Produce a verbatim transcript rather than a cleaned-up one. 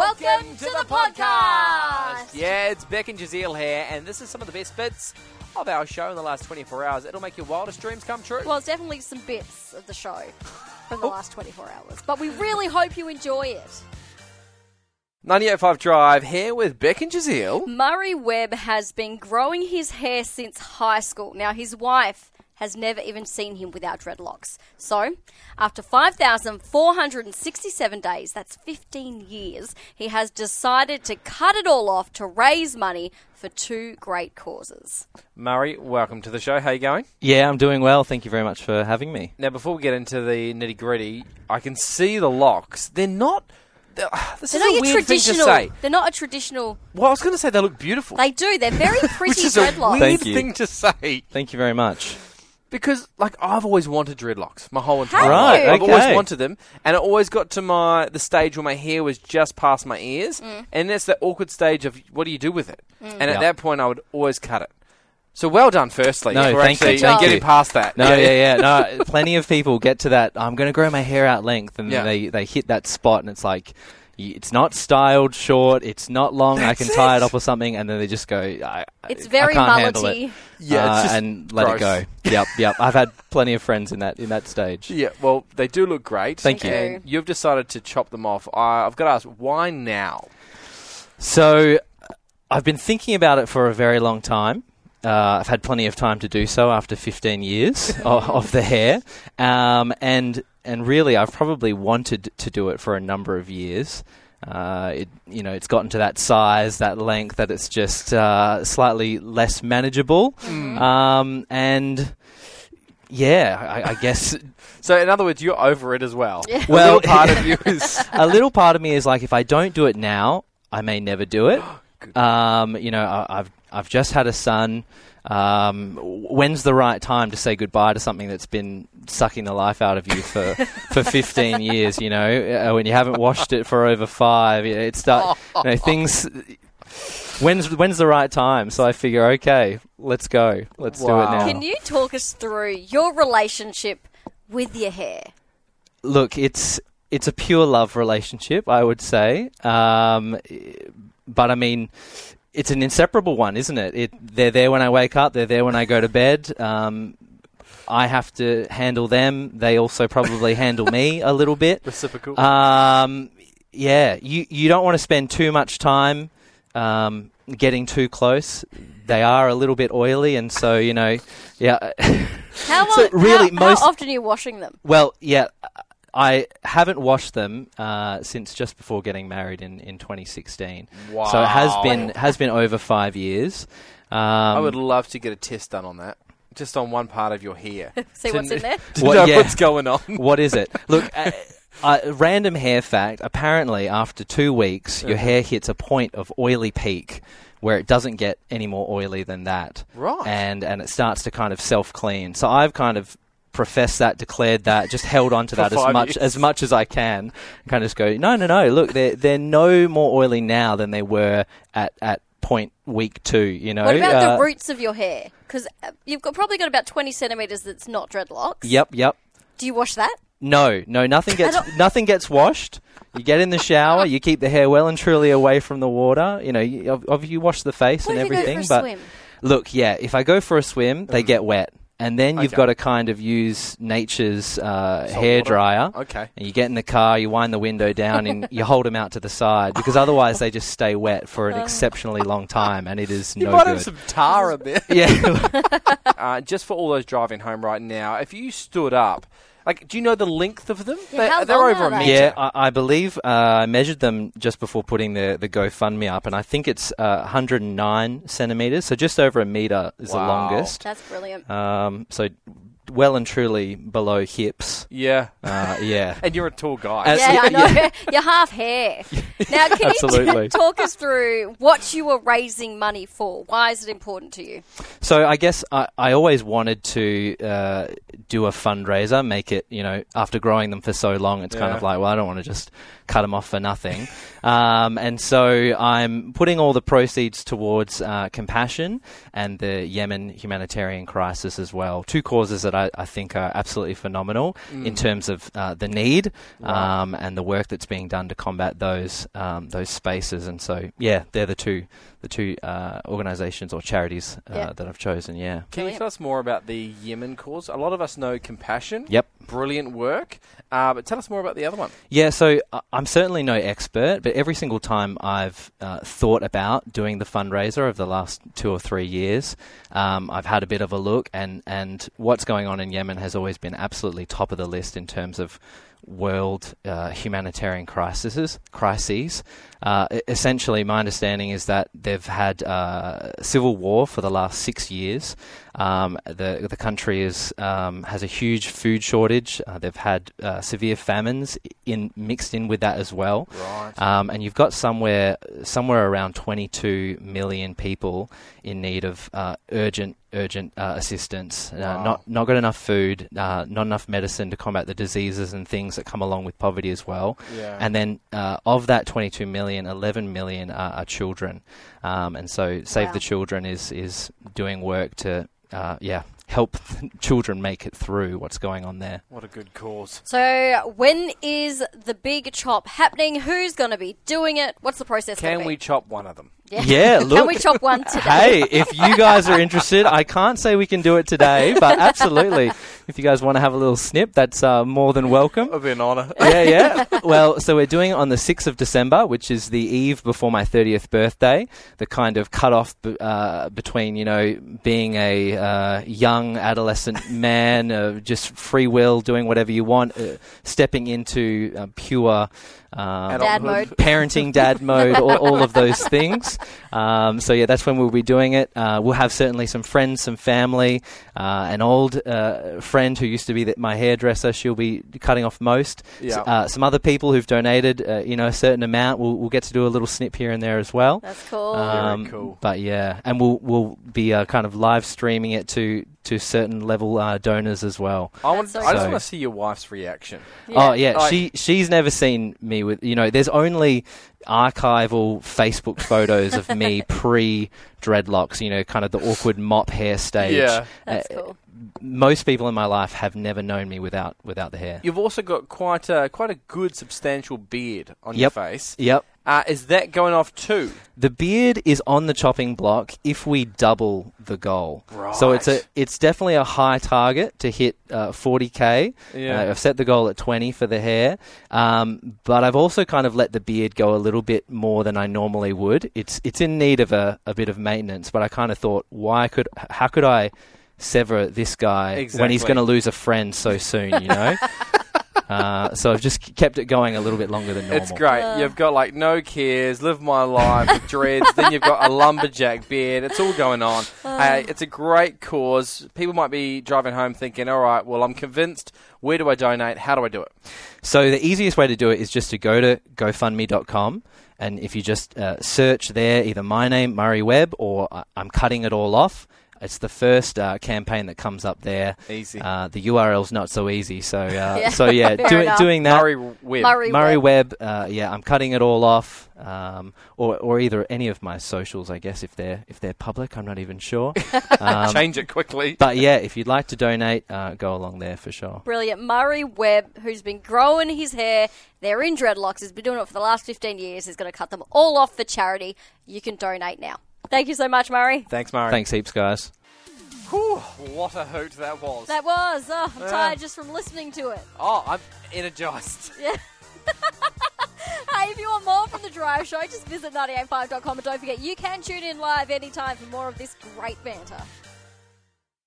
Welcome to the podcast! Yeah, it's Beck and Jazeel here, and this is some of the best bits of our show in the last twenty-four hours. It'll make your wildest dreams come true. Well, it's definitely some bits of the show from the last twenty-four hours, but we really hope you enjoy it. ninety-eight point five Drive here with Beck and Jazeel. Murray Webb has been growing his hair since high school. Now, his wife has never even seen him without dreadlocks. So, after five thousand four hundred sixty-seven days, that's fifteen years, he has decided to cut it all off to raise money for two great causes. Murray, welcome to the show. How you going? Yeah, I'm doing well. Thank you very much for having me. Now, before we get into the nitty-gritty, I can see the locks. They're not... They're, this They're is not a your weird thing to traditional. say. They're not a traditional. Well, I was going to say they look beautiful. They do. They're very pretty Which is dreadlocks. a weird Thank you. thing to say. Thank you very much. Because, like, I've always wanted dreadlocks my whole entire Have life. you? I've Okay. always wanted them, and it always got to my the stage where my hair was just past my ears, Mm. and that's the awkward stage of what do you do with it? And at Yeah. that point, I would always cut it. So well done, firstly, No, for thank you. actually Good getting job. past that. No, yeah, yeah. No, plenty of people get to that, I'm going to grow my hair out length, and Yeah. they, they hit that spot, and it's like, y- it's not styled short, it's not long, That's I can tie it. it up or something, and then they just go, I, It's I very can't handle it. mullety. Yeah, it's Uh, just and let gross. it go. Yep, yep. I've had plenty of friends in that in that stage. Yeah, well, they do look great. Thank you. And you've decided to chop them off. I, I've got to ask, why now? So, I've been thinking about it for a very long time. Uh, I've had plenty of time to do so after fifteen years of, of the hair, um, and and really, I've probably wanted to do it for a number of years. Uh, it you know, it's gotten to that size, that length, that it's just uh, slightly less manageable, um, and yeah, I, I guess. So, in other words, you're over it as well. Yeah. A Well, little part of you is... a little part of me is like, if I don't do it now, I may never do it. Um, you know, I, I've I've just had a son. Um, when's the right time to say goodbye to something that's been sucking the life out of you for, for fifteen years? You know, uh, when you haven't washed it for over five, it start you know, things. When's when's the right time? So I figure, okay, let's go, let's do it Wow. now. Can you talk us through your relationship with your hair? Look, it's it's a pure love relationship, I would say. Um, but I mean, it's an inseparable one, isn't it? It they're there when I wake up. They're there when I go to bed. Um, I have to handle them. They also probably handle me a little bit. Reciprocal. Um, yeah, you you don't want to spend too much time um, getting too close. They are a little bit oily, and so you know, yeah. How, So long, really, how, most- how often are you washing them? Well, yeah, I haven't washed them uh, since just before getting married in, in twenty sixteen. Wow. So it has been has been over five years. Um, I would love to get a test done on that. Just on one part of your hair. See To what's in there? To What- know yeah. what's going on. What is it? Look, uh, uh, random hair fact. Apparently, after two weeks, your Uh-huh. hair hits a point of oily peak where it doesn't get any more oily than that. Right. And and it starts to kind of self-clean. So I've kind of professed that, declared that, just held on to For that as five much years. as much as I can. Kind of just go, no, no, no. Look, they're they're no more oily now than they were at at point week two. You know. What about Uh, the roots of your hair? Because you've got, probably got about twenty centimetres that's not dreadlocks. Yep, yep. Do you wash that? No, no, nothing gets don't- nothing gets washed. You get in the shower, you keep the hair well and truly away from the water. You know, you, of, of you wash the face What and if you go everything. for a but swim? look, yeah, if I go for a swim, they get wet, and then you've Okay. got to kind of use nature's uh, Salt hair water. dryer. Okay. And you get in the car, you wind the window down, and you hold them out to the side because otherwise they just stay wet for an exceptionally long time, and it is You no might good. have some tar in there. Yeah. Uh, just for all those driving home right now, if you stood up, like, do you know the length of them? Yeah, how they're long over are a they? metre. Yeah, I, I believe uh, I measured them just before putting the, the GoFundMe up, and I think it's uh, one hundred nine centimetres, so just over a metre is Wow. the longest. That's brilliant. Um, so well and truly below hips. Yeah. Uh, yeah. And you're a tall guy. As- Yeah, I know. yeah. You're half hair. Now, can Absolutely. you talk us through what you were raising money for? Why is it important to you? So I guess I, I always wanted to uh, do a fundraiser, make it, you know, after growing them for so long, it's kind Yeah. of like, well, I don't want to just cut them off for nothing. um, and so I'm putting all the proceeds towards uh, compassion and the Yemen humanitarian crisis as well. Two causes that I, I think are absolutely phenomenal mm. in terms of uh, the need right. um, and the work that's being done to combat those um, those spaces. And so, yeah, they're the two the two uh, organisations or charities uh, yeah. that I've chosen. Yeah. Can you tell us more about the Yemen cause? A lot of us know Compassion. Yep. Brilliant work. Uh, but tell us more about the other one. Yeah, so uh, I'm certainly no expert, but every single time I've uh, thought about doing the fundraiser over the last two or three years, um, I've had a bit of a look, and, and what's going on in Yemen has always been absolutely top of the list in terms of world uh, humanitarian crises. crises. Uh, essentially, my understanding is that they've had uh, civil war for the last six years. Um, the the country is um, has a huge food shortage. Uh, they've had uh, severe famines in mixed in with that as well. Right. Um, and you've got somewhere somewhere around twenty-two million people in need of uh, urgent urgent uh, assistance. Uh, Wow. Not not got enough food, uh, not enough medicine to combat the diseases and things that come along with poverty as well. Yeah. And then uh, of that twenty-two million, eleven million are, are children. Um, and so Save Wow. the Children is is doing work to uh, yeah help children make it through what's going on there. What a good cause. So when is the big chop happening? Who's going to be doing it? What's the process going Can to be? we chop one of them? Yeah, Yeah, look. Can we chop one today? Hey, if you guys are interested, I can't say we can do it today, but absolutely. If you guys want to have a little snip, that's uh, more than welcome. It'll be an honour. Yeah, yeah. Well, so we're doing it on the sixth of December, which is the eve before my thirtieth birthday, the kind of cut-off b- uh, between, you know, being a uh, young adolescent man, uh, just free will, doing whatever you want, uh, stepping into uh, pure... Um, Dad mode. Parenting, dad mode, all, all of those things. Um, so yeah, that's when we'll be doing it. Uh, we'll have certainly some friends, some family, uh, an old uh, friend who used to be the, my hairdresser. She'll be cutting off most. Yeah. S- uh, some other people who've donated, uh, you know, a certain amount. We'll, we'll get to do a little snip here and there as well. That's cool. Um, Very cool. But yeah, and we'll we'll be uh, kind of live streaming it to to certain level uh, donors as well. I, want, so I just cool. want to see your wife's reaction. Oh yeah, Like- she she's never seen me with, you know, there's only archival Facebook photos of me pre dreadlocks, you know, kind of the awkward mop hair stage. Yeah. That's Uh, cool. Most people in my life have never known me without without the hair. You've also got quite a quite a good substantial beard on Yep. your face. Yep. Uh, is that going off too? The beard is on the chopping block if we double the goal. So it's a Right. it's definitely a high target to hit uh, forty K. Yeah. Uh, I've set the goal at twenty for the hair, um, but I've also kind of let the beard go a little bit more than I normally would. It's it's in need of a, a bit of maintenance, but I kind of thought, why could how could I sever this guy when he's Exactly. going to lose a friend so soon, you know? Uh, so I've just kept it going a little bit longer than normal. It's great. Uh. You've got like no cares, live my life with dreads. Then you've got a lumberjack beard. It's all going on. Hey, it's a great cause. People might be driving home thinking, all right, well, I'm convinced. Where do I donate? How do I do it? So the easiest way to do it is just to go to go fund me dot com, and if you just uh, search there either my name, Murray Webb, or I- I'm cutting it all off, it's the first uh, campaign that comes up there. Easy. Uh, the U R L's not so easy, so uh, Yeah, so yeah, fair doing enough. doing that. Murray Webb. Murray, Murray Webb. Webb, uh, yeah, I'm cutting it all off, um, or or either any of my socials, I guess, if they're if they're public, I'm not even sure. Um, Change it quickly. but yeah, if you'd like to donate, uh, go along there for sure. Brilliant. Murray Webb, who's been growing his hair, they're in dreadlocks, has been doing it for the last fifteen years, is going to cut them all off for charity. You can donate now. Thank you so much, Murray. Thanks, Murray. Thanks heaps, guys. Whew, what a hoot that was. That was. Oh, I'm Yeah. tired just from listening to it. Oh, I'm energized. Yeah. Hey, if you want more from The Drive Show, just visit ninety eight five dot com and don't forget you can tune in live anytime for more of this great banter.